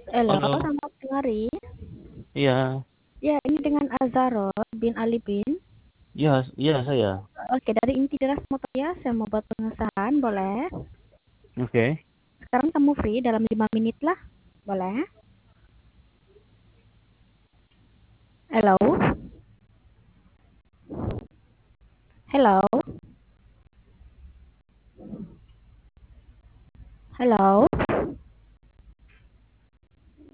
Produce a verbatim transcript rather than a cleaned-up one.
Halo, Halo, selamat hari. iya, Ya, ini dengan Azaro bin Ali bin. iya, iya saya. Oke, dari inti deras motor ya, saya mau buat pengesahan, boleh? Oke. Sekarang kamu free dalam lima menit lah, boleh? Halo? Halo?